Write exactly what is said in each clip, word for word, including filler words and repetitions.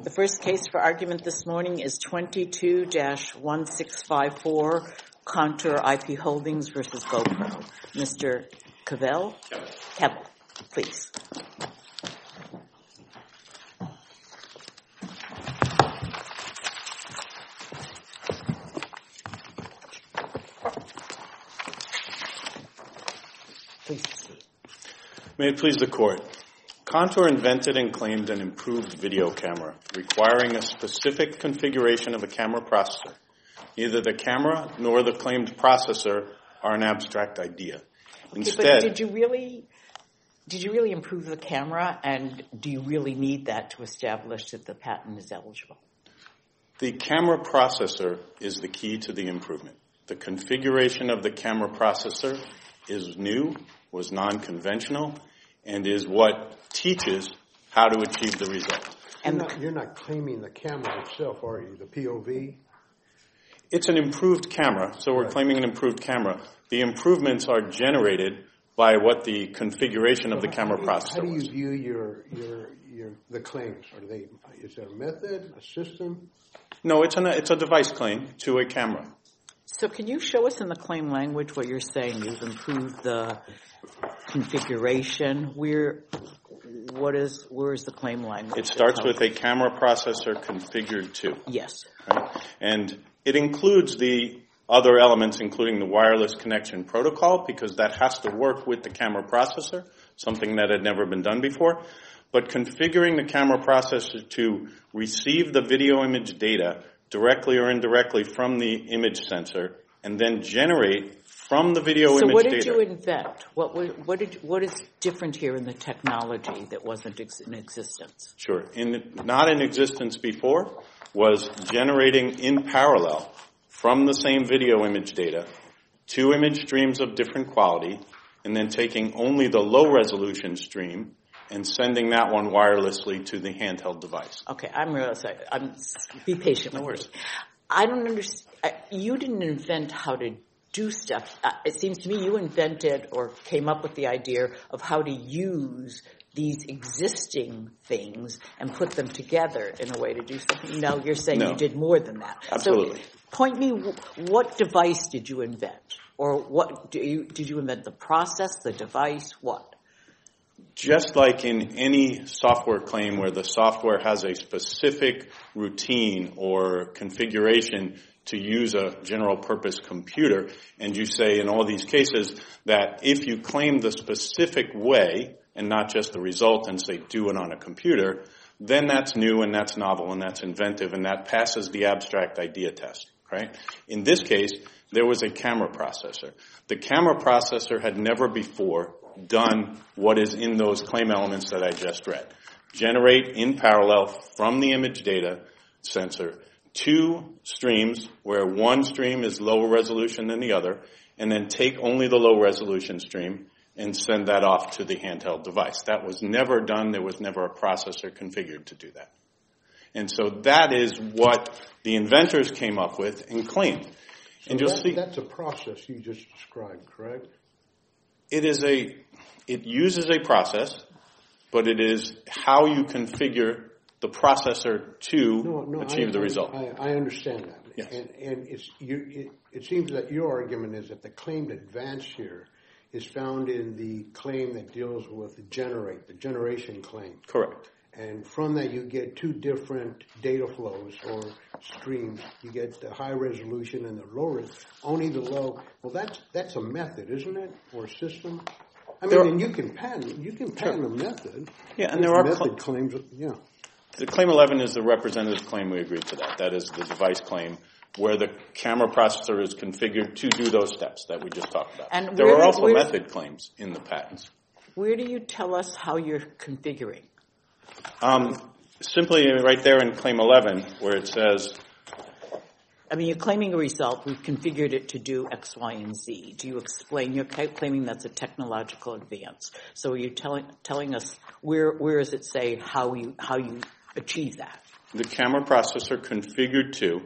The first case for argument this morning is twenty-two dash one six five four, Contour I P Holdings versus GoPro. Mister Cavell? Cavell, please. Please proceed. May it please the Court. Contour invented and claimed an improved video camera, requiring a specific configuration of a camera processor. Neither the camera nor the claimed processor are an abstract idea. Instead, okay, but did you really, did you really improve the camera, and do you really need that to establish that the patent is eligible? The camera processor is the key to the improvement. The configuration of the camera processor is new, was non-conventional, and is what teaches how to achieve the result. And you're not, you're not claiming the camera itself, are you? The P O V? It's an improved camera, so we're right. claiming an improved camera. The improvements are generated by what the configuration so of the camera how processor How do you was. view your, your, your, the claims? Are they, is there a method, a system? No, it's, an, it's a device claim to a camera. So can you show us in the claim language what you're saying? You've improved the configuration. Where, what is, where is the claim language? It starts with a camera processor configured to. Yes. Right? And it includes the other elements, including the wireless connection protocol, because that has to work with the camera processor, something that had never been done before. But configuring the camera processor to receive the video image data directly or indirectly from the image sensor, and then generate from the video so image data. So what did you invent? What, what, did, what is different here in the technology that wasn't ex- in existence? Sure. In, not in existence before was generating in parallel from the same video image data two image streams of different quality, and then taking only the low resolution stream and sending that one wirelessly to the handheld device. Okay, I'm really sorry. I'm, be patient. No worries. I don't understand. You didn't invent how to do stuff. It seems to me you invented or came up with the idea of how to use these existing things and put them together in a way to do something. Now you're saying no. you did more than that. Absolutely. So point me, what device did you invent? Or what do you, did you invent the process, the device, what? Just like in any software claim where the software has a specific routine or configuration to use a general purpose computer, and you say in all these cases that if you claim the specific way and not just the result and say do it on a computer, then that's new and that's novel and that's inventive and that passes the abstract idea test, right? In this case, there was a camera processor. The camera processor had never before done what is in those claim elements that I just read. Generate in parallel from the image data sensor two streams where one stream is lower resolution than the other, and then take only the low resolution stream and send that off to the handheld device. That was never done. There was never a processor configured to do that. And so that is what the inventors came up with and claimed. So and you'll that, see that's a process you just described, correct? It is a, it uses a process, but it is how you configure the processor to no, no, achieve I, the result. I, I understand that. Yes. And, and it's, you, it, it seems that your argument is that the claimed advance here is found in the claim that deals with the generate, the generation claim. Correct. And from that you get two different data flows or streams. You get the high resolution and the low res. Only the low. Well, that's that's a method, isn't it, or a system? I mean, There and you can patent you can patent Sure. a method. Yeah, and There's there are method cl- claims. Yeah. The claim eleven is the representative claim. We agreed to that. That is the device claim where the camera processor is configured to do those steps that we just talked about. And there where, are also where, method claims in the patents. Where do you tell us how you're configuring? Um, simply right there in claim eleven where it says, I mean, you're claiming a result. We've configured it to do X, Y, and Z. Do you explain? You're claiming that's a technological advance. So are you telling telling us where where does it say how you how you achieve that? The camera processor configured to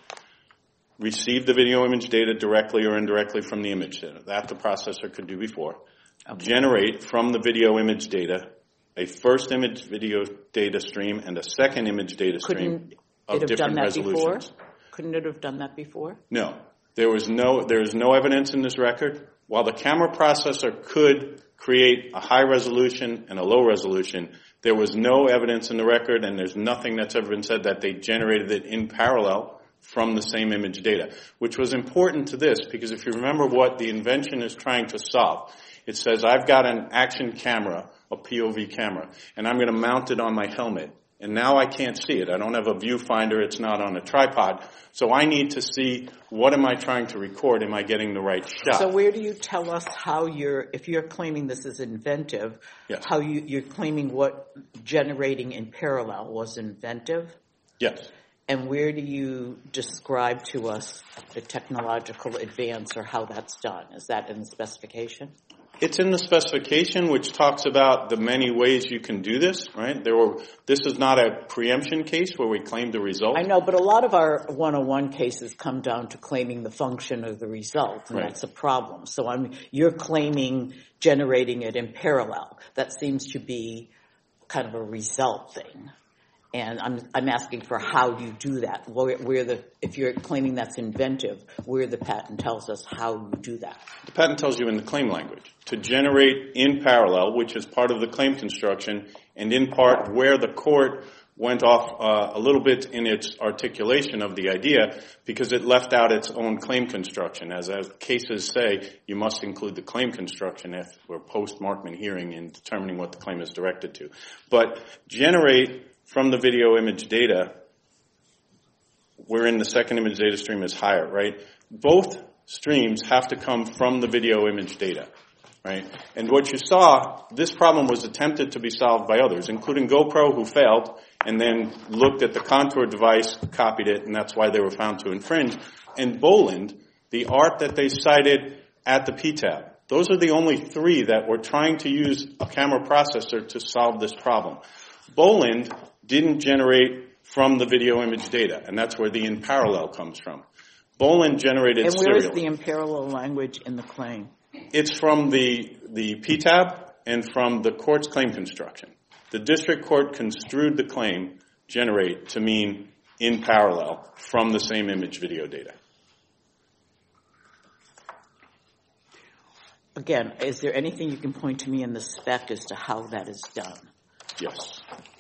receive the video image data directly or indirectly from the image data. That the processor could do before. Okay. Generate from the video image data a first image video data stream and a second image data stream Couldn't of it have different done that resolutions. before? Couldn't it have done that before? No. There was no, there is no evidence in this record. While the camera processor could create a high resolution and a low resolution, there was no evidence in the record, and there's nothing that's ever been said that they generated it in parallel from the same image data, which was important to this because if you remember what the invention is trying to solve, it says I've got an action camera, a P O V camera, and I'm going to mount it on my helmet. And now I can't see it. I don't have a viewfinder. It's not on a tripod. So I need to see what am I trying to record? Am I getting the right shot? So where do you tell us how you're, if you're claiming this is inventive, Yes. how you, you're claiming what generating in parallel was inventive? Yes. And where do you describe to us the technological advance or how that's done? Is that in the specification? It's in the specification, which talks about the many ways you can do this, right? There were, this is not a preemption case where we claim the result. I know, but a lot of our one oh one cases come down to claiming the function of the result, and Right. that's a problem. So I'm, you're claiming generating it in parallel. That seems to be kind of a result thing. And I'm, I'm asking for how you do that. Where, where the, if you're claiming that's inventive, where the patent tells us how you do that. The patent tells you in the claim language to generate in parallel, which is part of the claim construction, and in part where the court went off uh, a little bit in its articulation of the idea because it left out its own claim construction. As, as cases say, you must include the claim construction if we're post-Markman hearing in determining what the claim is directed to. But generate from the video image data, wherein the second image data stream is higher, right? Both streams have to come from the video image data, right? And what you saw, this problem was attempted to be solved by others, including GoPro, who failed, and then looked at the Contour device, copied it, and that's why they were found to infringe. And Boland, the art that they cited at the P T A B, those are the only three that were trying to use a camera processor to solve this problem. Boland didn't generate from the video image data, and that's where the in parallel comes from. Boland generated And where is serially. the in parallel language in the claim? It's from the, the P T A B and from the court's claim construction. The district court construed the claim generate to mean in parallel from the same image video data. Again, is there anything you can point to me in the spec as to how that is done? Yes.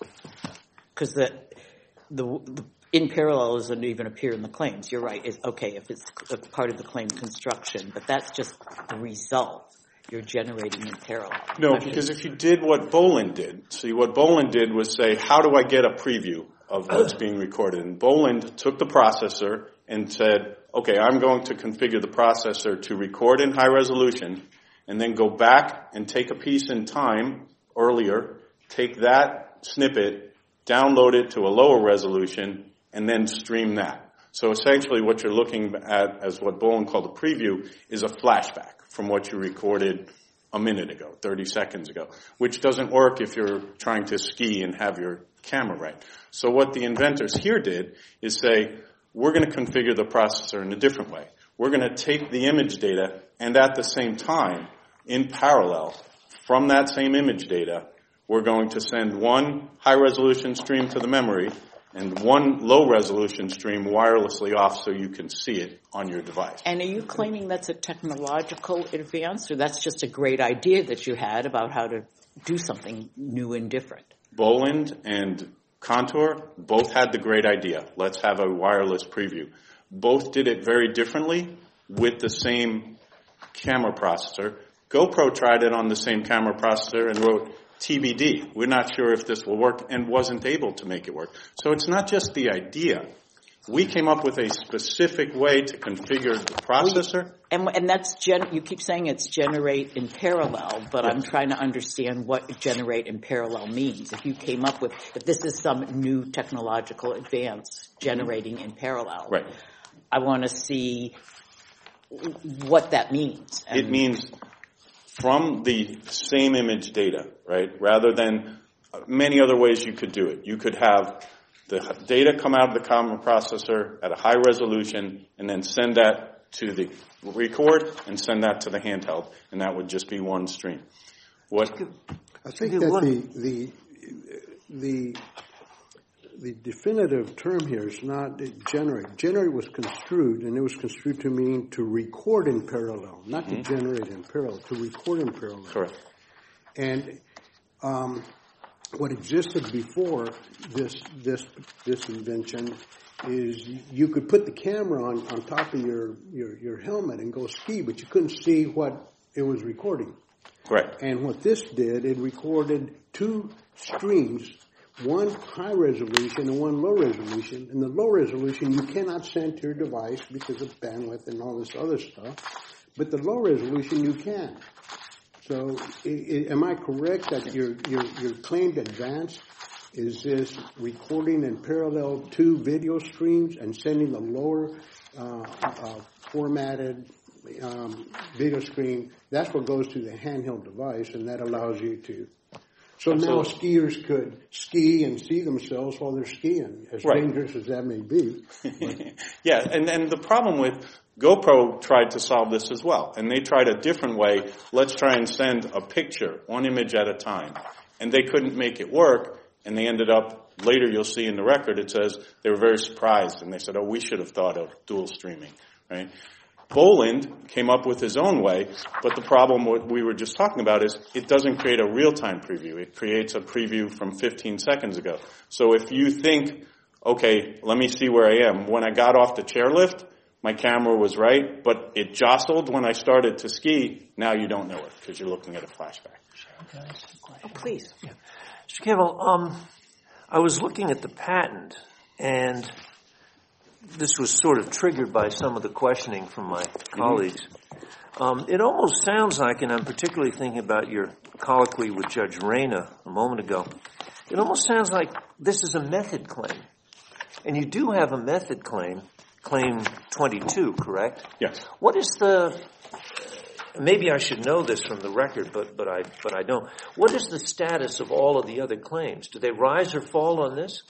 Because the, the the in parallel doesn't even appear in the claims. You're right. It's okay if it's a part of the claim construction, but that's just the result you're generating in parallel. No, because if you did what Boland did, see what Boland did was say, how do I get a preview of what's being recorded? And Boland took the processor and said, okay, I'm going to configure the processor to record in high resolution and then go back and take a piece in time earlier, take that snippet, download it to a lower resolution, and then stream that. So essentially what you're looking at as what Boland called a preview is a flashback from what you recorded a minute ago, thirty seconds ago, which doesn't work if you're trying to ski and have your camera right. So what the inventors here did is say, we're going to configure the processor in a different way. We're going to take the image data and at the same time, in parallel, from that same image data, we're going to send one high-resolution stream to the memory and one low-resolution stream wirelessly off so you can see it on your device. And are you claiming that's a technological advance, or that's just a great idea that you had about how to do something new and different? Boland and Contour both had the great idea. Let's have a wireless preview. Both did it very differently with the same camera processor. GoPro tried it on the same camera processor and wrote T B D. We're not sure if this will work and wasn't able to make it work. So it's not just the idea. We came up with a specific way to configure the processor. And, and that's, gen, you keep saying it's generate in parallel, but Yes. I'm trying to understand what generate in parallel means. If you came up with, if this is some new technological advance generating in parallel, Right. I want to see what that means. And It means from the same image data, right? Rather than many other ways you could do it. You could have the data come out of the camera processor at a high resolution and then send that to the record and send that to the handheld, and that would just be one stream. What? I think that the the the the definitive term here is not generate. Generate was construed, and it was construed to mean to record in parallel, not mm-hmm. to generate in parallel, to record in parallel. Correct. And um, what existed before this this this invention is you could put the camera on, on top of your, your, your helmet and go ski, but you couldn't see what it was recording. Correct. And what this did, it recorded two streams, one high resolution and one low resolution. And the low resolution you cannot send to your device because of bandwidth and all this other stuff. But the low resolution you can. So I, I, am I correct that your, your, your claimed advance is this recording in parallel two video streams and sending the lower uh, uh, formatted um, video stream? That's what goes to the handheld device, and that allows you to. So Absolutely. Now skiers could ski and see themselves while they're skiing, as right. dangerous as that may be. Yeah, and, and the problem with GoPro tried to solve this as well, and they tried a different way. Let's try and send a picture, one image at a time. And they couldn't make it work. And they ended up, later you'll see in the record, it says they were very surprised. And they said, oh, we should have thought of dual streaming, right? Boland came up with his own way, but the problem what we were just talking about is it doesn't create a real-time preview. It creates a preview from fifteen seconds ago. So if you think, okay, let me see where I am. When I got off the chairlift, my camera was right, but it jostled when I started to ski. Now you don't know it because you're looking at a flashback. Oh, please. Yeah. Mister Campbell, um, I was looking at the patent, and this was sort of triggered by some of the questioning from my colleagues. Um, it almost sounds like, and I'm particularly thinking about your colloquy with Judge Reyna a moment ago, it almost sounds like this is a method claim. And you do have a method claim, claim twenty-two, correct? Yes. What is the... Maybe I should know this from the record, but, but I but I don't. What is the status of all of the other claims? Do they rise or fall on this?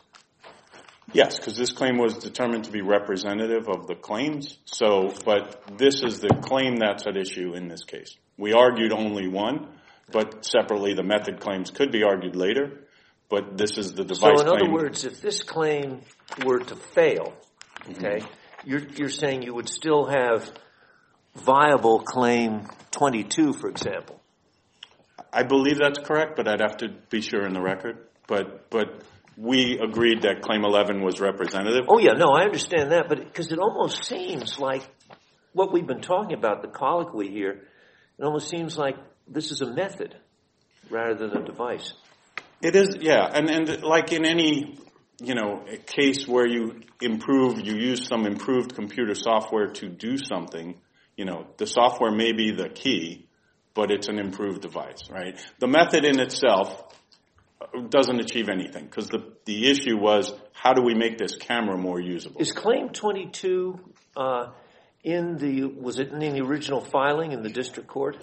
Yes, because this claim was determined to be representative of the claims. So, but this is the claim that's at issue in this case. We argued only one, but separately the method claims could be argued later. But this is the device claim. So, in other words, if this claim were to fail, okay, mm-hmm. you're you're saying you would still have viable claim twenty-two, for example. I believe that's correct, but I'd have to be sure in the record. But but we agreed that claim eleven was representative. Oh, yeah, no, I understand that, but because it almost seems like what we've been talking about, the colloquy here, it almost seems like this is a method rather than a device. It is, yeah, and, and like in any, you know, a case where you improve, you use some improved computer software to do something, you know, the software may be the key, but it's an improved device, right? The method in itself doesn't achieve anything because the the issue was how do we make this camera more usable? Is claim twenty-two uh, in the was it in the original filing in the district court?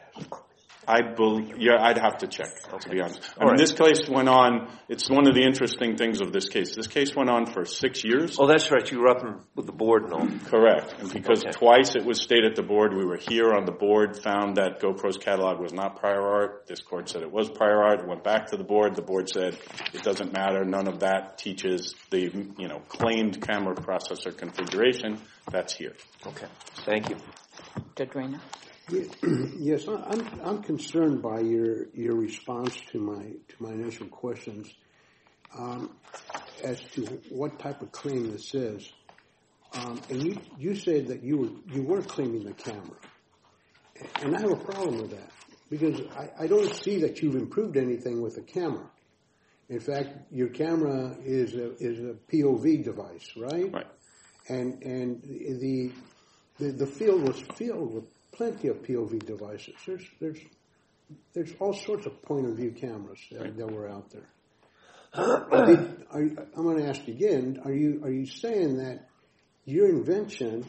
I believe, yeah, I'd have to check, okay. to be honest. I All mean, right. This case went on, it's one of the interesting things of this case. This case went on for six years. Oh, that's right. You were up in, with the board and all. Correct. And because okay. twice it was stayed at the board, we were here on the board, found that GoPro's catalog was not prior art. This court said it was prior art. It went back to the board. The board said it doesn't matter. None of that teaches the, you know, claimed camera processor configuration. That's here. Okay. Thank you. Judge Reyna? Yes, I'm I'm concerned by your your response to my to my initial questions um, as to what type of claim this is. Um, and you you said that you were you were claiming the camera, and I have a problem with that because I, I don't see that you've improved anything with the camera. In fact, your camera is a is a P O V device, right? Right. And and the the the field was filled with plenty of P O V devices. There's there's there's all sorts of point of view cameras that, right. that were out there. Did, are, I'm going to ask you again. Are you are you saying that your invention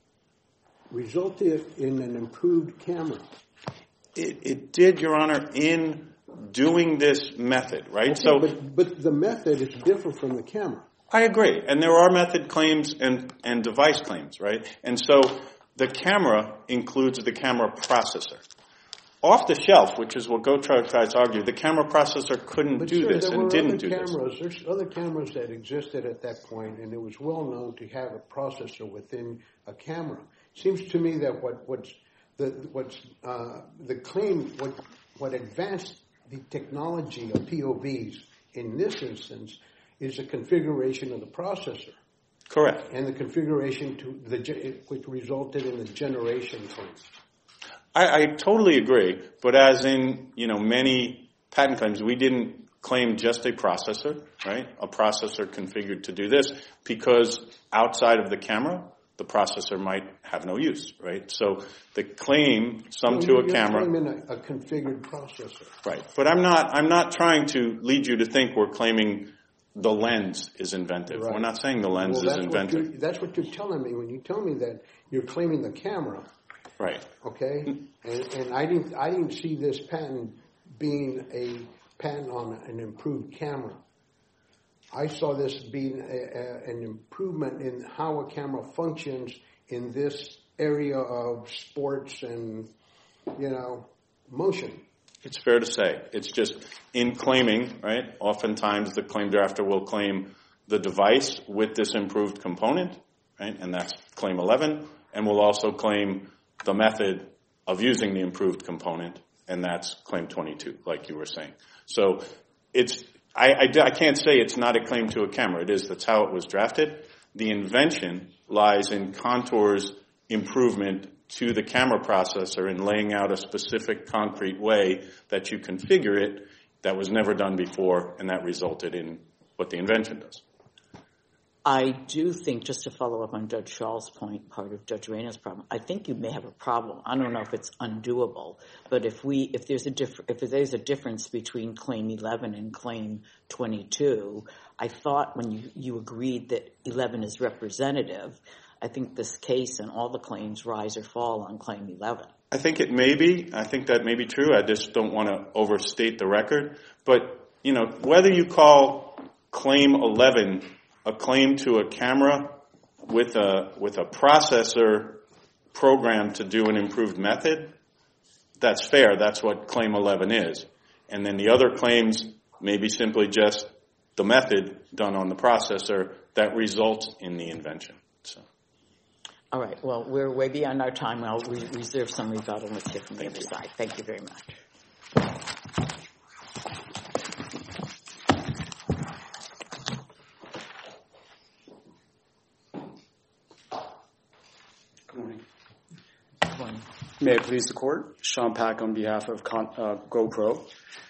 resulted in an improved camera? It, it did, Your Honor, in doing this method, right? Okay, so, but, but the method is different from the camera. I agree, and there are method claims and and device claims, right? And so. The camera includes the camera processor. off the shelf, which is what GoTro tries to argue, the camera processor couldn't But do sir, this there and were didn't other do cameras. this. There's other cameras that existed at that point, and it was well known to have a processor within a camera. Seems to me that what what's the what's uh, the claim what what advanced the technology of P O Vs in this instance is the configuration of the processor. Correct. And the configuration to the which resulted in the generation claim. I, I totally agree, but as in, you know, many patent claims, we didn't claim just a processor, right? A processor configured to do this, because outside of the camera, the processor might have no use, right? So the claim, some well, to you're a camera, claiming a, a configured processor, right? But I'm not, I'm not trying to lead you to think we're claiming the lens is inventive. Right. We're not saying the lens well, is that's inventive. What that's what you're telling me when you tell me that you're claiming the camera. Right. Okay, and, and I didn't I didn't see this patent being a patent on an improved camera. I saw this being a, a, an improvement in how a camera functions in this area of sports and, you know, motion. It's fair to say. It's just in claiming, right? Oftentimes the claim drafter will claim the device with this improved component, right? And that's claim eleven, and will also claim the method of using the improved component, and that's claim twenty-two, like you were saying. So it's, I, I, I can't say it's not a claim to a camera. It is. That's how it was drafted. The invention lies in Contour's improvement to the camera processor in laying out a specific concrete way that you configure it that was never done before, and that resulted in what the invention does. I do think, just to follow up on Judge Schall's point, part of Judge Reyna's problem, I think you may have a problem. I don't know if it's undoable, but if we, if there's a diff- if there's a difference between Claim eleven and Claim twenty-two, I thought when you, you agreed that eleven is representative, I think this case and all the claims rise or fall on Claim eleven. I think it may be. I think that may be true. I just don't want to overstate the record. But, you know, whether you call Claim eleven a claim to a camera with a with a processor programmed to do an improved method, that's fair. That's what Claim eleven is. And then the other claims may be simply just the method done on the processor that results in the invention. So. All right. Well, we're way beyond our time. I'll re- reserve some rebuttal. Let's hear from the other side. Thank you very much. May it please the Court. Sean Pack on behalf of Con- uh, GoPro.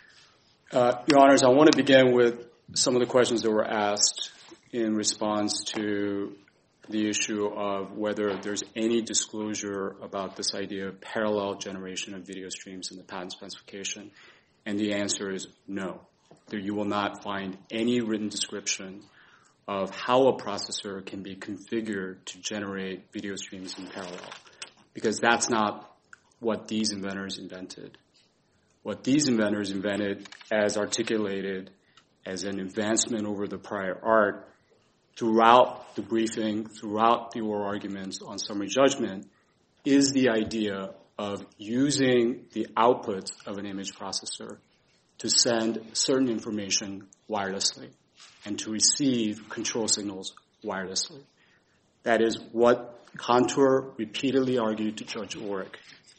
Uh, Your Honors, I want to begin with some of the questions that were asked in response to the issue of whether there's any disclosure about this idea of parallel generation of video streams in the patent specification. And the answer is no. There you will not find any written description of how a processor can be configured to generate video streams in parallel, because that's not what these inventors invented. What these inventors invented, as articulated as an advancement over the prior art, throughout the briefing, throughout the oral arguments on summary judgment, is the idea of using the outputs of an image processor to send certain information wirelessly and to receive control signals wirelessly. That is what Contour repeatedly argued to Judge Oreck.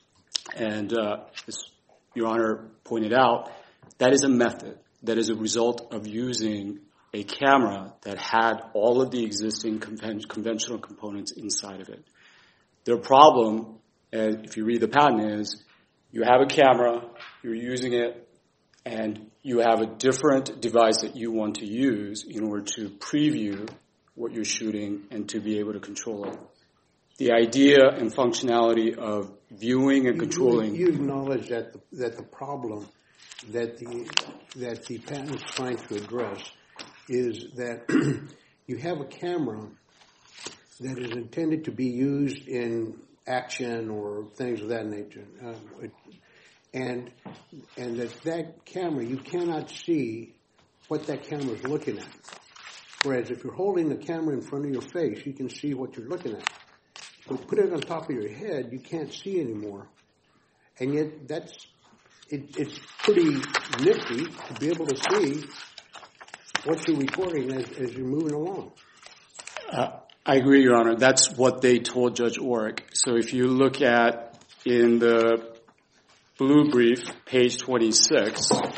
And uh, as Your Honor pointed out, that is a method that is a result of using a camera that had all of the existing conven- conventional components inside of it. Their problem, uh, if you read the patent, is you have a camera, you're using it, and you have a different device that you want to use in order to preview what you're shooting and to be able to control it. The idea and functionality of viewing and controlling. You, you acknowledge that the, that the problem that the that the patent is trying to address is that you have a camera that is intended to be used in action or things of that nature, uh, it, and and that that camera, you cannot see what that camera is looking at. Whereas if you're holding the camera in front of your face, you can see what you're looking at. But put it on top of your head, you can't see anymore. And yet that's it, it's pretty nifty to be able to see what you're recording as, as you're moving along. Uh, I agree, Your Honor. That's what they told Judge Orrick. So if you look at in the blue brief, page twenty-six, uh,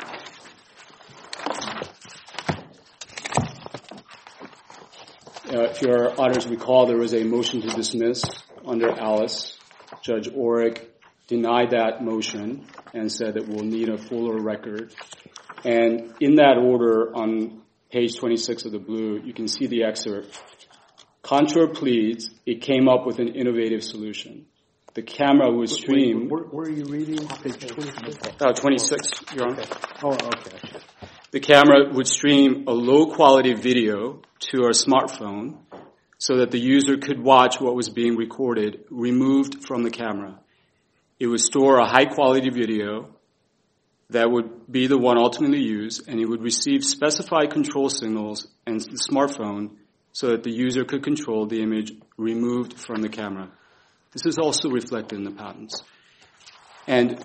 if Your Honors recall, there was a motion to dismiss under Alice. Judge Orrick denied that motion and said that we'll need a fuller record. And in that order, on page twenty-six of the blue, you can see the excerpt. Contour pleads, it came up with an innovative solution. The camera would stream... Where, where are you reading? Page twenty-six? Uh, twenty-six, Your Honor. Okay. Oh, okay. The camera would stream a low-quality video to our smartphone so that the user could watch what was being recorded removed from the camera. It would store a high-quality video that would be the one ultimately used, and it would receive specified control signals and the smartphone so that the user could control the image removed from the camera. This is also reflected in the patents. And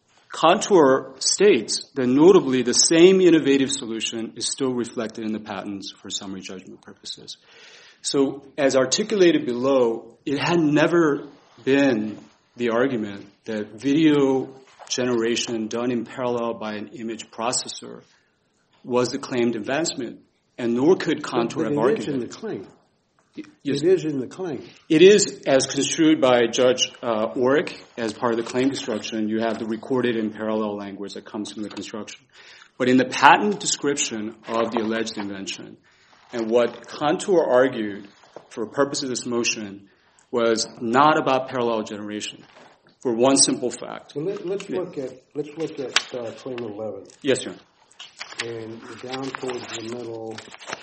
Contour states that notably the same innovative solution is still reflected in the patents for summary judgment purposes. So as articulated below, it had never been the argument that video generation done in parallel by an image processor was the claimed advancement, and nor could Contour have argued. It is in the claim. Yes. It is in the claim. It is, as construed by Judge uh, Orrick, as part of the claim construction, you have the recorded in parallel language that comes from the construction. But in the patent description of the alleged invention, and what Contour argued for purposes of this motion was not about parallel generation, for one simple fact. Well, let, let's look at let's look at uh, claim eleven. Yes, sir. And down towards the middle,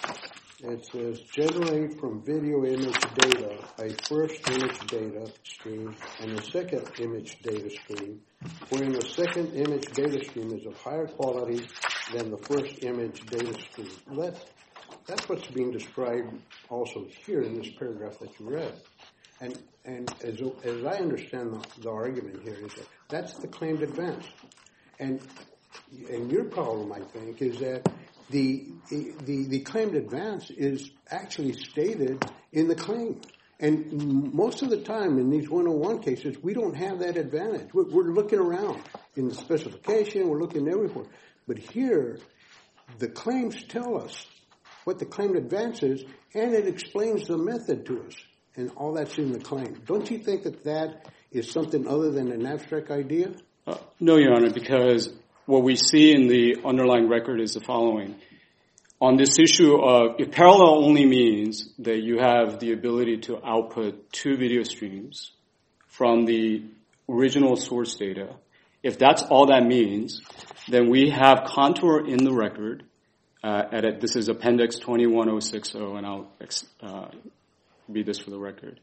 it says, generate from video image data a first image data stream and a second image data stream, wherein the second image data stream is of higher quality than the first image data stream. Well, that's, that's what's being described also here in this paragraph that you read. And and as, as I understand the, the argument here is that that's the claimed advance. And And your problem, I think, is that the, the the claimed advance is actually stated in the claim. And most of the time in these one oh one cases, we don't have that advantage. We're, we're looking around in the specification. We're looking everywhere. But here, the claims tell us what the claimed advance is, and it explains the method to us. And all that's in the claim. Don't you think that that is something other than an abstract idea? Uh, no, Your Honor, because what we see in the underlying record is the following. On this issue of, if parallel only means that you have the ability to output two video streams from the original source data, if that's all that means, then we have Contour in the record. Uh, at it, this is Appendix twenty-one oh six oh, and I'll uh, read this for the record.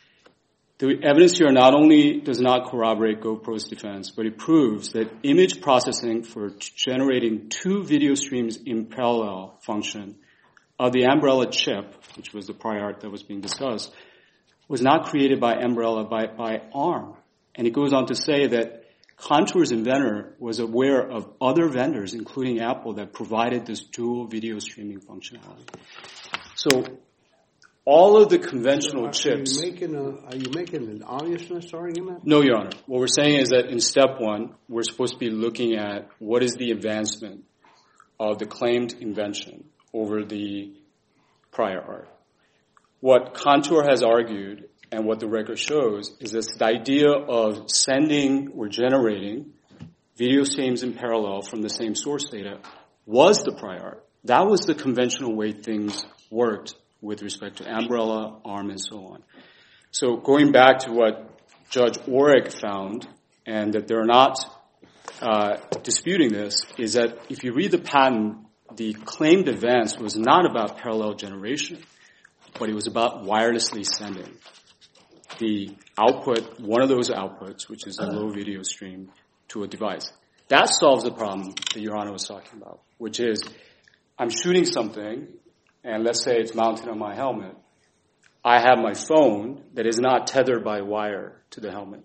The evidence here not only does not corroborate GoPro's defense, but it proves that image processing for generating two video streams in parallel function of the Umbrella chip, which was the prior art that was being discussed, was not created by Umbrella, by, by ARM. And it goes on to say that Contour's inventor was aware of other vendors, including Apple, that provided this dual video streaming functionality. So all of the conventional are, chips... Are you, making a, are you making an obviousness argument? No, Your Honor. What we're saying is that in step one, we're supposed to be looking at what is the advancement of the claimed invention over the prior art. What Contour has argued, and what the record shows, is this the idea of sending or generating video streams in parallel from the same source data was the prior art. That was the conventional way things worked with respect to Umbrella, ARM, and so on. So going back to what Judge Orrick found, and that they're not uh, disputing this, is that if you read the patent, the claimed advance was not about parallel generation, but it was about wirelessly sending the output, one of those outputs, which is a low video stream, to a device. That solves the problem that Your Honor was talking about, which is I'm shooting something, and let's say it's mounted on my helmet. I have my phone that is not tethered by wire to the helmet.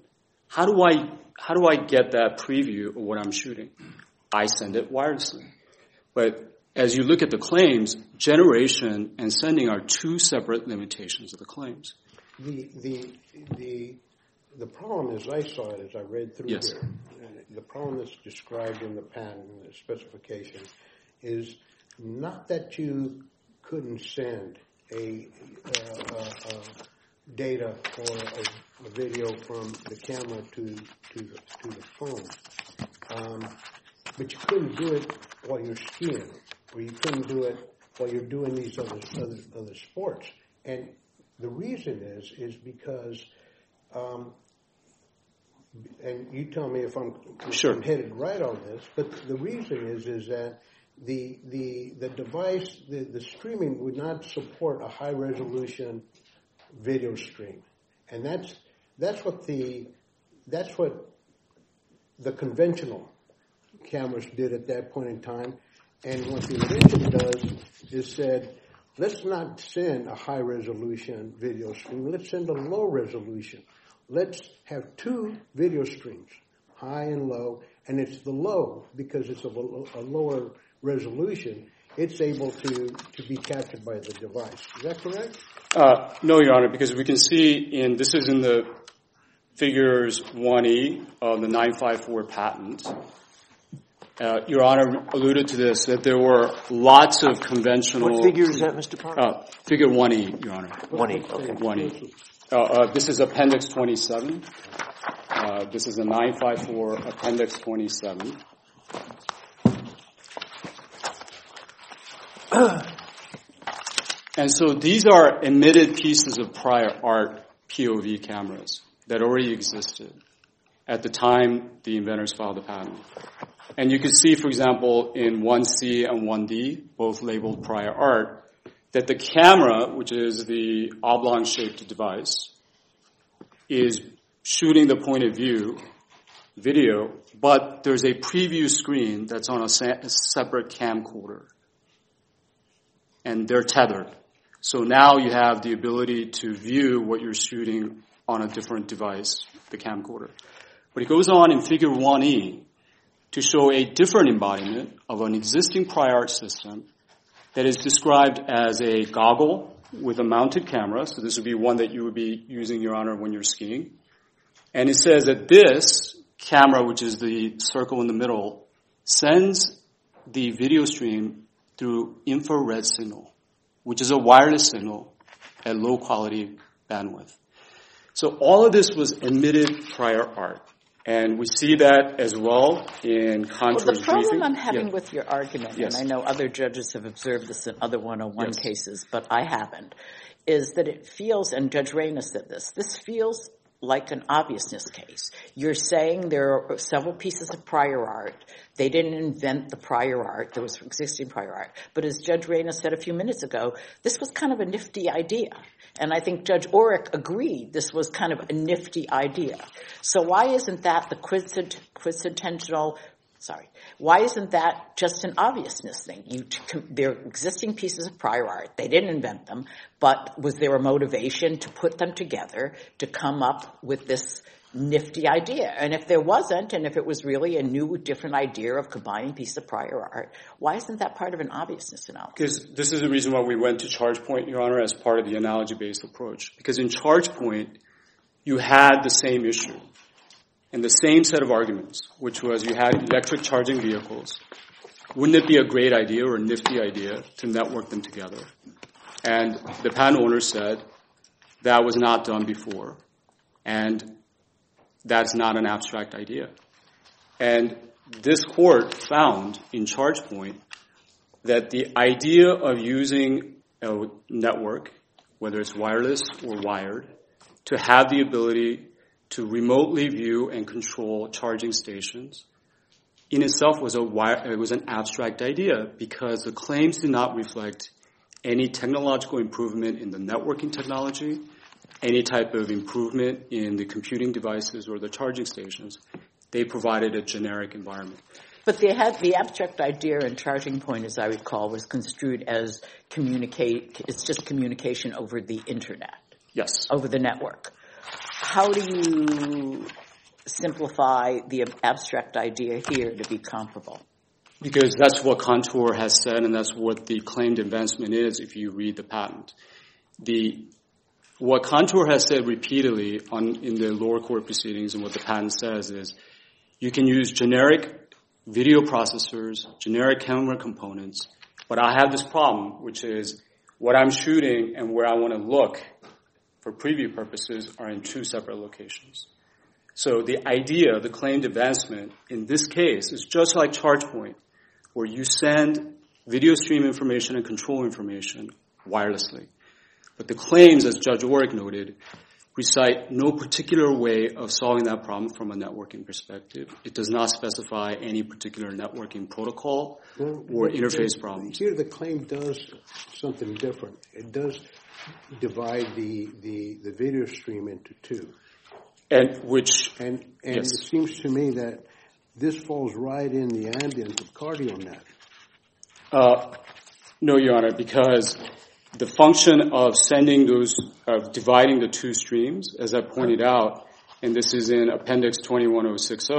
how do I how do I get that preview of what I'm shooting? I send it wirelessly. But as you look at the claims, generation and sending are two separate limitations of the claims. The the the the problem, as I saw it, as I read through yes. here, the problem that's described in the patent, in the specification, is not that you couldn't send a, uh, uh, uh, data or a, a video from the camera to to the, to the phone, um, but you couldn't do it while you're skiing, or you couldn't do it while you're doing these other other, other sports. And the reason is is because, um, and you tell me if I'm, if sure. I'm headed right on this, but the reason is is that the the the device, the, the streaming would not support a high resolution video stream, and that's that's what the that's what the conventional cameras did at that point in time. And what the invention does is said, let's not send a high resolution video stream. Let's send a low resolution. Let's have two video streams, high and low, and it's the low because it's of a, a lower resolution. It's able to, to be captured by the device. Is that correct? Uh, no, Your Honor, because we can see in, this is in the figures one E of the nine five four patent. Uh, Your Honor alluded to this, that there were lots of conventional... What figure is that, Mister Parker? Uh, figure one E, Your Honor. one E, okay. one E. Uh, uh, this is Appendix twenty-seven. Uh, this is a nine five four Appendix twenty-seven. And so these are emitted pieces of prior art P O V cameras that already existed at the time the inventors filed the patent. And you can see, for example, in one C and one D, both labeled prior art, that the camera, which is the oblong-shaped device, is shooting the point of view video, but there's a preview screen that's on a, sa- a separate camcorder. And they're tethered. So now you have the ability to view what you're shooting on a different device, the camcorder. But it goes on in figure one E to show a different embodiment of an existing prior art system that is described as a goggle with a mounted camera. So this would be one that you would be using, Your Honor, when you're skiing. And it says that this camera, which is the circle in the middle, sends the video stream through infrared signal, which is a wireless signal at low quality bandwidth. So all of this was emitted prior art. And we see that as well in Contour's Well, the problem briefing. I'm having yeah. with your argument, yes. and I know other judges have observed this in other one oh one yes. cases, but I haven't, is that it feels, and Judge Reyna said this, this feels like an obviousness case. You're saying there are several pieces of prior art. They didn't invent the prior art. There was existing prior art. But as Judge Reyna said a few minutes ago, this was kind of a nifty idea. And I think Judge Orrick agreed this was kind of a nifty idea. So why isn't that the quissit- quintessential, sorry, why isn't that just an obviousness thing? You, they're existing pieces of prior art. They didn't invent them, but was there a motivation to put them together to come up with this nifty idea? And if there wasn't, and if it was really a new, different idea of combining pieces of prior art, why isn't that part of an obviousness analysis? Because this is the reason why we went to ChargePoint, Your Honor, as part of the analogy-based approach. Because in ChargePoint, you had the same issue and the same set of arguments, which was you had electric charging vehicles. Wouldn't it be a great idea or a nifty idea to network them together? And the patent owner said that was not done before. And that's not an abstract idea. And this court found in ChargePoint that the idea of using a network, whether it's wireless or wired, to have the ability to remotely view and control charging stations in itself was a wire, it was an abstract idea because the claims did not reflect any technological improvement in the networking technology, any type of improvement in the computing devices or the charging stations. They provided a generic environment. But they had the abstract idea in Charging Point, as I recall, was construed as communicate. It's just communication over the internet. Yes. Over the network. How do you simplify the abstract idea here to be comparable? Because that's what Contour has said, and that's what the claimed advancement is if you read the patent. The What Contour has said repeatedly on, in the lower court proceedings and what the patent says is you can use generic video processors, generic camera components, but I have this problem, which is what I'm shooting and where I want to look for preview purposes are in two separate locations. So the idea, the claimed advancement in this case is just like ChargePoint, where you send video stream information and control information wirelessly. But the claims, as Judge Orrick noted, recite no particular way of solving that problem from a networking perspective. It does not specify any particular networking protocol well, or the, interface the, problems. Here the claim does something different. It does divide the, the, the video stream into two. And which, and, and yes. It seems to me that this falls right in the ambient of CardioNet. Uh, no, Your Honor, because the function of sending those, of dividing the two streams, as I pointed out, and this is in Appendix twenty-one oh sixty,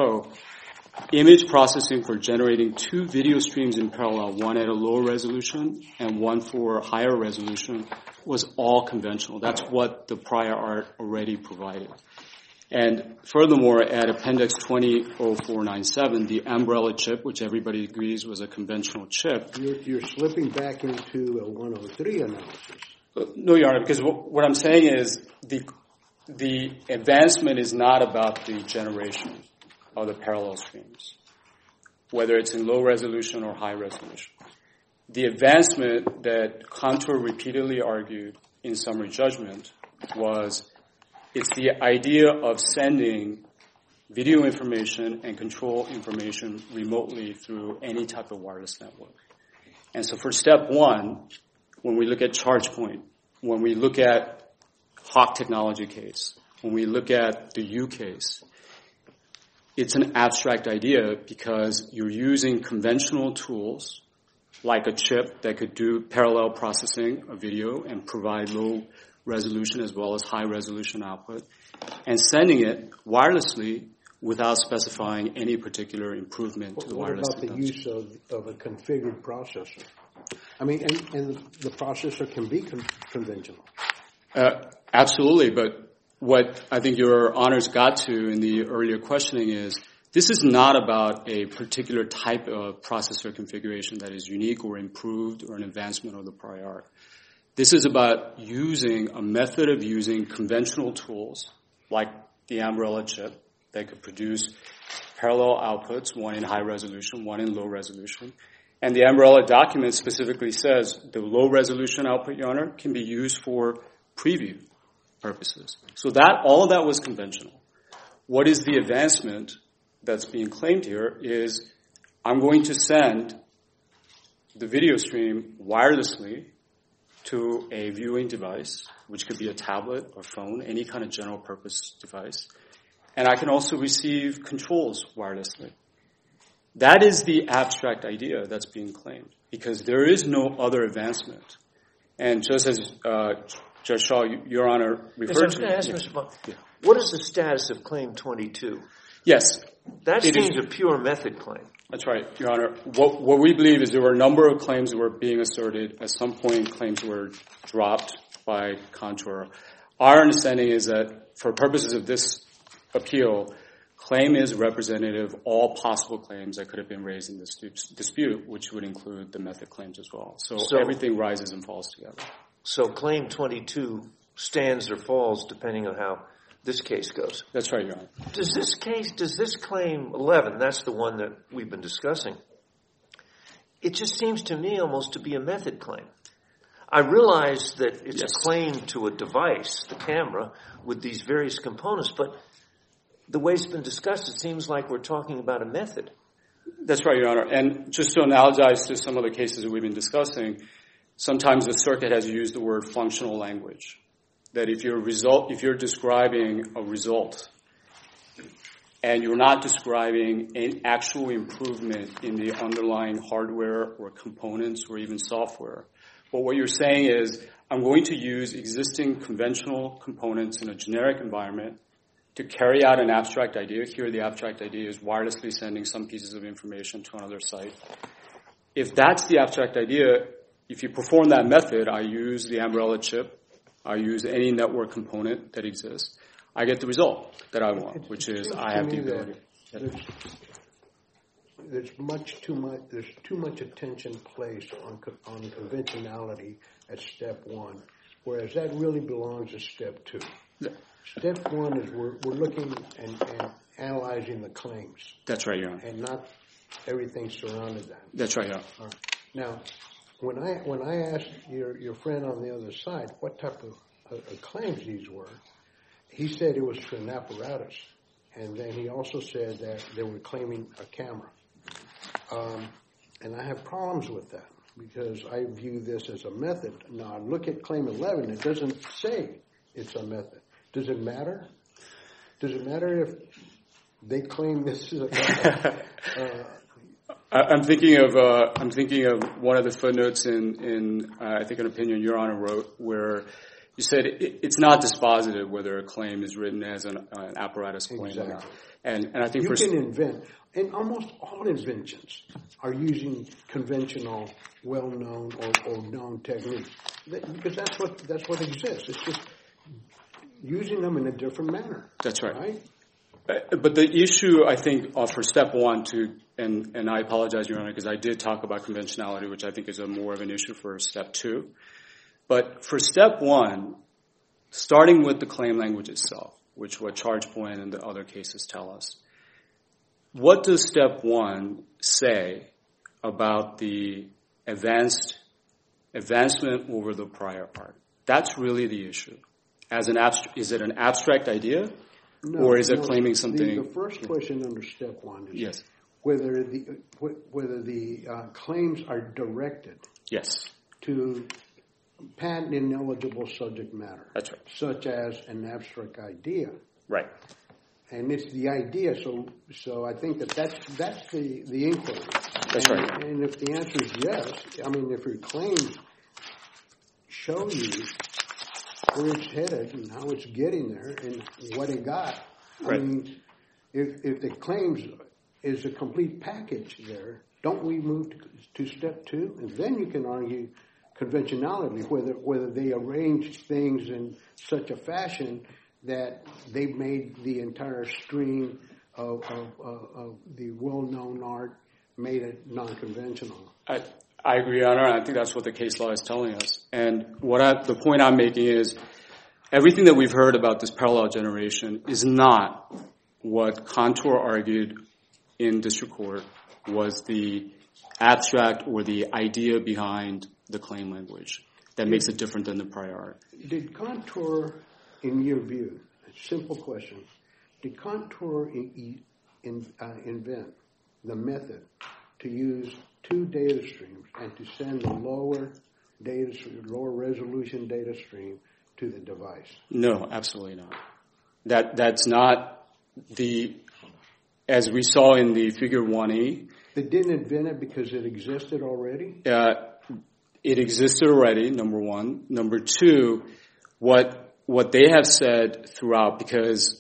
image processing for generating two video streams in parallel, one at a lower resolution and one for higher resolution, was all conventional. That's what the prior art already provided. And furthermore, at Appendix twenty oh four ninety-seven, the umbrella chip, which everybody agrees was a conventional chip. You're, you're slipping back into a one oh three analysis. Uh, no, Your Honor, because what, what I'm saying is the the advancement is not about the generation of the parallel streams, whether it's in low resolution or high resolution. The advancement that Contour repeatedly argued in summary judgment was it's the idea of sending video information and control information remotely through any type of wireless network. And so for step one, when we look at ChargePoint, when we look at Hawk Technology case, when we look at the U case, it's an abstract idea because you're using conventional tools like a chip that could do parallel processing of video and provide low resolution as well as high resolution output, and sending it wirelessly without specifying any particular improvement to the what wireless about the technology. use of, of a configured processor? I mean, and, and the processor can be con- conventional. Uh, absolutely, but what I think your honors got to in the earlier questioning is this is not about a particular type of processor configuration that is unique or improved or an advancement of the prior art. This is about using a method of using conventional tools like the umbrella chip that could produce parallel outputs, one in high resolution, one in low resolution. And the umbrella document specifically says the low resolution output, Your Honor, can be used for preview purposes. So that, all of that was conventional. What is the advancement that's being claimed here is I'm going to send the video stream wirelessly to a viewing device, which could be a tablet or phone, any kind of general purpose device. And I can also receive controls wirelessly. That is the abstract idea that's being claimed because there is no other advancement. And just as uh, Judge Shaw, Your Honor, referred yes, I was to. going to ask yeah. Mister Bond, yeah. what is the status of Claim twenty-two? Yes. That it seems is, a pure method claim. That's right, Your Honor. What, what we believe is there were a number of claims that were being asserted. At some point, claims were dropped by Contour. Our understanding is that for purposes of this appeal, claim is representative of all possible claims that could have been raised in this dispute, which would include the method claims as well. So, So everything rises and falls together. So Claim twenty-two stands or falls depending on how this case goes. That's right, Your Honor. Does this case, does this Claim eleven, that's the one that we've been discussing, it just seems to me almost to be a method claim. I realize that it's yes. a claim to a device, the camera, with these various components, but the way it's been discussed, it seems like we're talking about a method. That's right, Your Honor. And just to analogize to some of the cases that we've been discussing, sometimes the circuit has used the word functional language. That if you're result, if you're describing a result, and you're not describing an actual improvement in the underlying hardware or components or even software, but what you're saying is, I'm going to use existing conventional components in a generic environment to carry out an abstract idea. Here, the abstract idea is wirelessly sending some pieces of information to another site. If that's the abstract idea, if you perform that method, I use the Ambarella chip, I use any network component that exists, I get the result that I want, which is I have the ability. There's, there's much too much. There's too much attention placed on on conventionality at step one, whereas that really belongs at step two. Yeah. Step one is we're we're looking and, and analyzing the claims. That's right, Your Honor. And not everything surrounded that. That's right, Your Honor. All right. Now, when I when I asked your your friend on the other side what type of, of, of claims these were, he said it was to an apparatus, and then he also said that they were claiming a camera. Um, and I have problems with that because I view this as a method. Now, I look at Claim eleven. It doesn't say it's a method. Does it matter? Does it matter if they claim this is a method? uh, I'm thinking of uh, I'm thinking of one of the footnotes in in uh, I think an opinion Your Honor wrote where you said it, it's not dispositive whether a claim is written as an, uh, an apparatus claim exactly. or not. And and I think you for can invent, and almost all inventions are using conventional, well-known or, or known techniques that, because that's what that's what exists. It's just using them in a different manner. That's right. Right. But the issue, I think, uh, for step one, to and, and I apologize, Your Honor, because I did talk about conventionality, which I think is a more of an issue for step two. But for step one, starting with the claim language itself, which what ChargePoint and the other cases tell us, what does step one say about the advanced advancement over the prior art? That's really the issue. As an abstract, is it an abstract idea? No, or is it no, claiming something? The, the first question under step one is yes. whether the whether the uh, claims are directed yes. to patent ineligible subject matter. That's right. Such as an abstract idea. Right. And it's the idea, so so I think that that's, that's the, the inquiry. That's and, right. And if the answer is yes, I mean, if your claims show you where it's headed and how it's getting there and what it got. Right. I mean, if if the claims is a complete package there, don't we move to, to step two? And then you can argue conventionality, whether whether they arrange things in such a fashion that they've made the entire stream of, of, of, of the well-known art made it non-conventional. I, I agree, Your Honor. I think that's what the case law is telling us. And what I, the point I'm making is everything that we've heard about this parallel generation is not what Contour argued in district court was the abstract or the idea behind the claim language that makes it different than the prior art. Did Contour, in your view, a simple question, did Contour in, in, uh, invent the method to use two data streams and to send the lower data stream, lower resolution data stream to the device? No, absolutely not. That that's not the, as we saw in the figure one E. They didn't invent it because it existed already? Uh, it existed already, number one. Number two, what what they have said throughout, because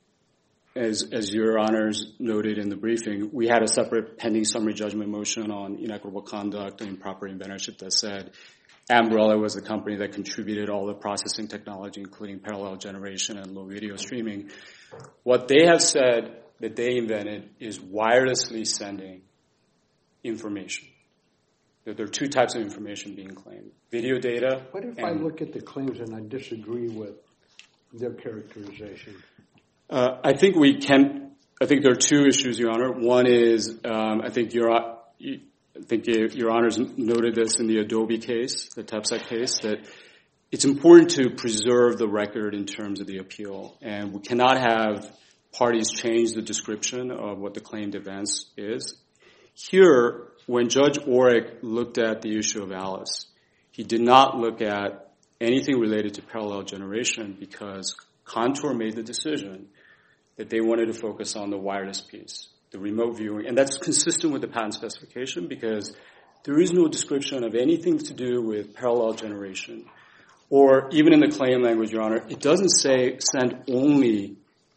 As, as Your Honors noted in the briefing, we had a separate pending summary judgment motion on inequitable conduct and improper inventorship that said Ambarella was the company that contributed all the processing technology, including parallel generation and low video streaming. What they have said that they invented is wirelessly sending information. That there are two types of information being claimed. Video data. What if I look at the claims and I disagree with their characterization? Uh, I think we can. I think there are two issues, Your Honor. One is um, I think Your I think Your Honors noted this in the Adobe case, the TEPSEC case, that it's important to preserve the record in terms of the appeal, and we cannot have parties change the description of what the claimed events is. Here, when Judge Orrick looked at the issue of Alice, he did not look at anything related to parallel generation because Contour made the decision that they wanted to focus on the wireless piece, the remote viewing, and that's consistent with the patent specification because there is no description of anything to do with parallel generation. Or even in the claim language, Your Honor, it doesn't say send only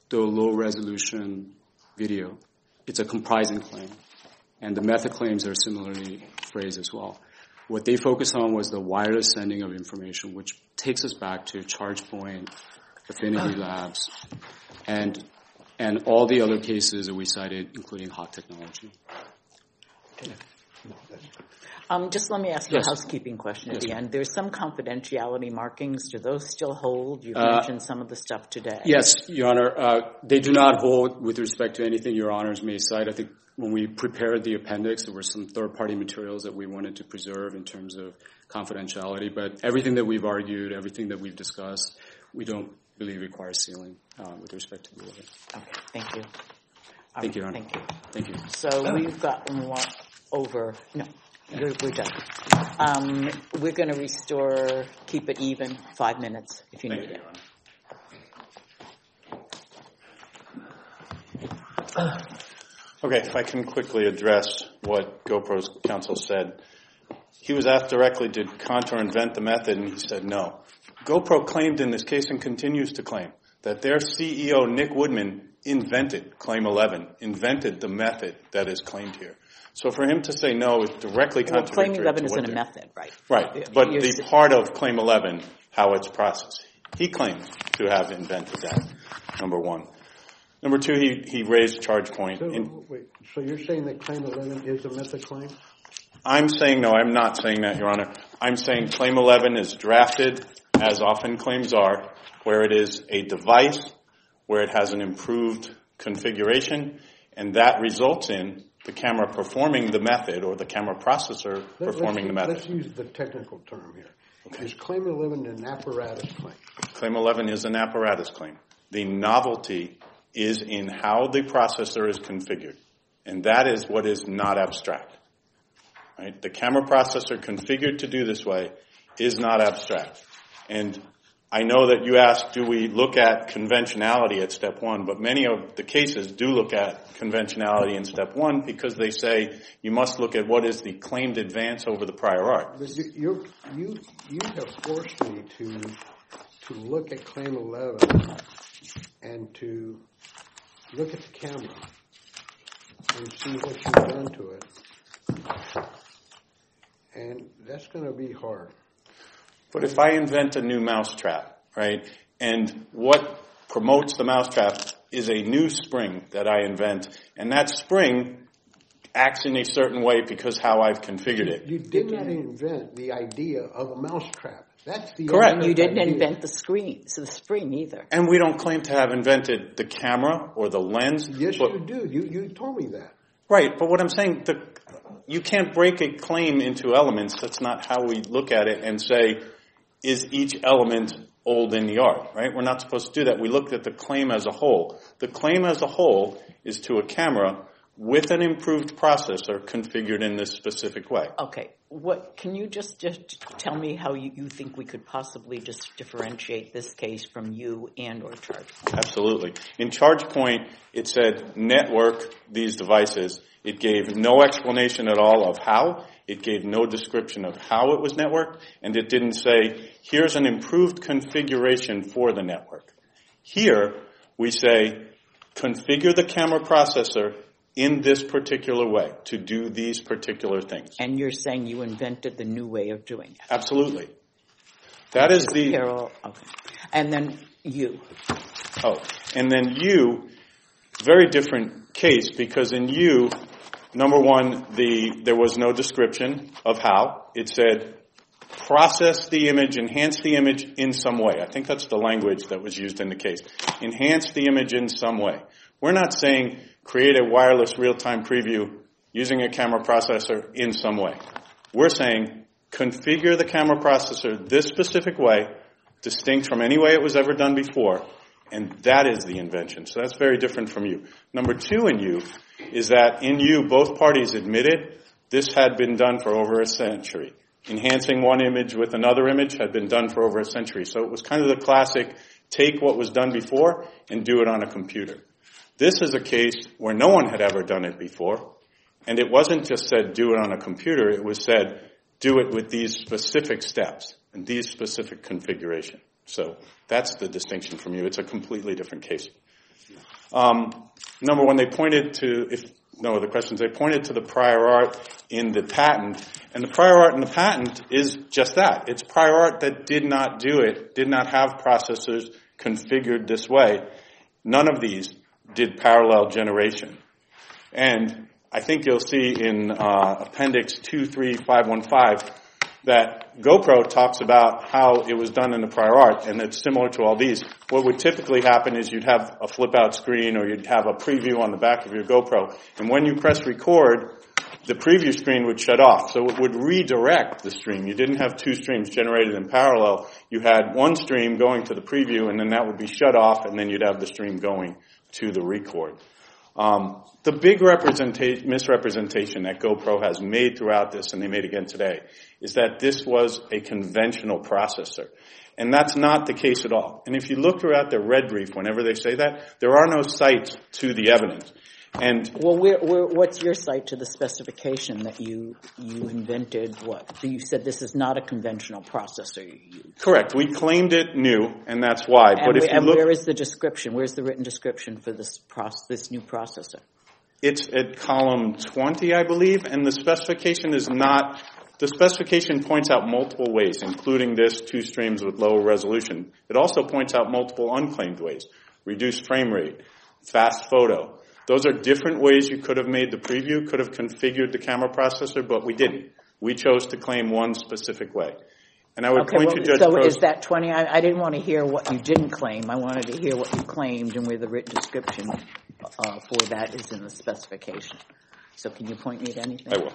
the low-resolution video. It's a comprising claim, and the method claims are similarly phrased as well. What they focused on was the wireless sending of information, which takes us back to ChargePoint, Affinity Labs, and and all the other cases that we cited, including Hot Technology. Okay. Um, just let me ask you yes. a housekeeping question at yes. the end. There's some confidentiality markings. Do those still hold? You've uh, mentioned some of the stuff today. Yes, Your Honor. Uh, they do not hold with respect to anything Your Honors may cite. I think when we prepared the appendix, there were some third-party materials that we wanted to preserve in terms of confidentiality. But everything that we've argued, everything that we've discussed, we don't believe requires sealing uh, with respect to the order. Okay. Thank you. Thank um, you, Your Honor. Thank you. Thank you. So we've got one over. No. We're, we're done. Um, we're going to restore, keep it even, five minutes if you need it. Okay, if I can quickly address what GoPro's counsel said. He was asked directly, did Contour invent the method? And he said no. GoPro claimed in this case and continues to claim that their C E O, Nick Woodman, invented Claim eleven, invented the method that is claimed here. So for him to say no is directly contradictory. Well, Claim eleven to isn't a method, right? Right, but You're the part of Claim eleven, how it's processed. He claims to have invented that, number one. Number two, he, he raised ChargePoint. So, in, wait, so you're saying that Claim eleven is a method claim? I'm saying no, I'm not saying that, Your Honor. I'm saying Claim eleven is drafted, as often claims are, where it is a device, where it has an improved configuration, and that results in the camera performing the method or the camera processor Let, performing the method. Let's use the technical term here. Okay. Is Claim eleven an apparatus claim? Claim eleven is an apparatus claim. The novelty is in how the processor is configured, and that is what is not abstract. Right? The camera processor configured to do this way is not abstract. And I know that you asked, do we look at conventionality at step one, but many of the cases do look at conventionality in step one because they say you must look at what is the claimed advance over the prior art. But you, you're, you, you have forced me to, to look at Claim eleven and to look at the camera and see what you've done to it. And that's going to be hard. But if I invent a new mousetrap, right, and what promotes the mousetrap is a new spring that I invent, and that spring acts in a certain way because how I've configured it. You did not invent the idea of a mousetrap. That's the correct. You didn't idea. invent the screen, so the spring either. And we don't claim to have invented the camera or the lens. Yes, you do. You you told me that. Right, but what I'm saying, the, you can't break a claim into elements. That's not how we look at it and say, is each element old in the art, right? We're not supposed to do that. We looked at the claim as a whole. The claim as a whole is to a camera with an improved processor configured in this specific way. Okay. What can you just, just tell me how you, you think we could possibly just differentiate this case from you and or ChargePoint? Absolutely. In ChargePoint, it said network these devices. It gave no explanation at all of how. It gave no description of how it was networked, and it didn't say, here's an improved configuration for the network. Here, we say, configure the camera processor in this particular way to do these particular things. And you're saying you invented the new way of doing it? Absolutely. That is the... Carol, okay. And then you. Oh, and then you, very different case, because in you, number one, the there was no description of how. It said, process the image, enhance the image in some way. I think that's the language that was used in the case. Enhance the image in some way. We're not saying create a wireless real-time preview using a camera processor in some way. We're saying configure the camera processor this specific way, distinct from any way it was ever done before, and that is the invention. So that's very different from you. Number two in you is that in you, both parties admitted this had been done for over a century. Enhancing one image with another image had been done for over a century. So it was kind of the classic, take what was done before and do it on a computer. This is a case where no one had ever done it before, and it wasn't just said do it on a computer, it was said do it with these specific steps and these specific configuration. So that's the distinction from you. It's a completely different case. Um, number one, they pointed to, if no other questions, they pointed to the prior art in the patent. And the prior art in the patent is just that. It's prior art that did not do it, did not have processors configured this way. None of these did parallel generation. And I think you'll see in uh, Appendix two three five one five that GoPro talks about how it was done in the prior art, and it's similar to all these. What would typically happen is you'd have a flip-out screen or you'd have a preview on the back of your GoPro, and when you press record, the preview screen would shut off, so it would redirect the stream. You didn't have two streams generated in parallel. You had one stream going to the preview, and then that would be shut off, and then you'd have the stream going to the record. Um, the big representa- misrepresentation that GoPro has made throughout this, and they made again today, is that this was a conventional processor. And that's not the case at all. And if you look throughout their red brief, whenever they say that, there are no cites to the evidence. And well, where, where, what's your cite to the specification that you you invented? What so you said this is not a conventional processor you used. Correct. We claimed it new, and that's why. And, but we, if you and look, where is the description? Where's the written description for this proce- this new processor? It's at column twenty, I believe, and the specification is not. The specification points out multiple ways, including this two streams with lower resolution. It also points out multiple unclaimed ways: reduced frame rate, fast photo. Those are different ways you could have made the preview, could have configured the camera processor, but we didn't. We chose to claim one specific way. And I would okay, point well, to Judge so Prost. is that twenty? I, I didn't want to hear what you didn't claim. I wanted to hear what you claimed and where the written description uh, for that is in the specification. So can you point me to anything? I will.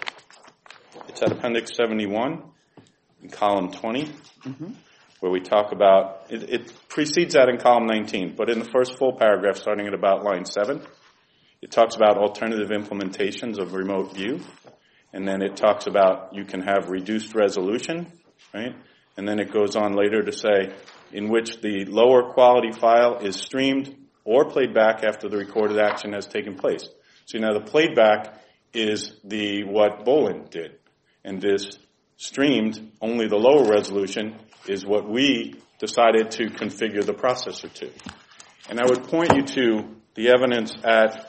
It's at Appendix seventy-one in column twenty, mm-hmm. where we talk about, it, it precedes that in column nineteen, but in the first full paragraph starting at about line seven, it talks about alternative implementations of remote view, and then it talks about you can have reduced resolution, right? And then it goes on later to say in which the lower quality file is streamed or played back after the recorded action has taken place. So now the played back is the what Bolin did, and this streamed, only the lower resolution, is what we decided to configure the processor to. And I would point you to the evidence at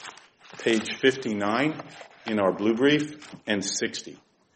page fifty-nine in our blue brief and sixty.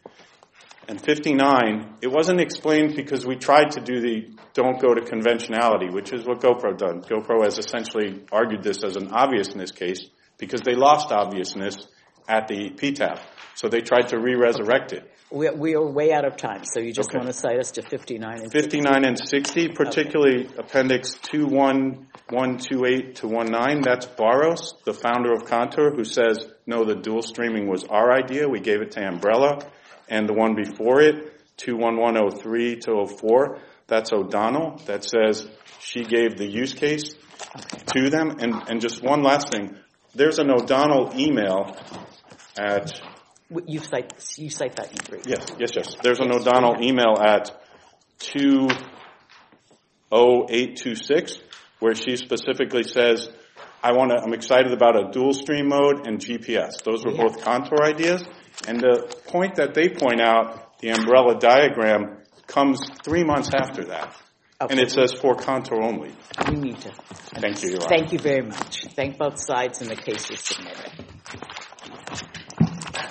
And fifty-nine, it wasn't explained because we tried to do the don't go to conventionality, which is what GoPro done. GoPro has essentially argued this as an obviousness case because they lost obviousness at the P T A B. So they tried to re-resurrect it. We, we are way out of time, so you just Okay. want to cite us to fifty-nine and fifty-nine and sixty, particularly okay. Appendix two one one two eight to nineteen, that's Barros, the founder of Contour, who says, no, the dual streaming was our idea. We gave it to Umbrella. And the one before it, two one one oh three to oh four, that's O'Donnell, that says she gave the use case to them. And, and just one last thing, there's an O'Donnell email at... You cite, you cite that in your brief. Yes, yes, yes. There's an O'Donnell email at two oh eight two six where she specifically says, I want to, I'm excited about a dual stream mode and G P S. Those were Yeah. both Contour ideas. And the point that they point out, the umbrella diagram, comes three months after that. Okay. And it says for Contour only. We need to. Thank you, Your Honor. Thank you very much. Thank both sides, and the case is submitted.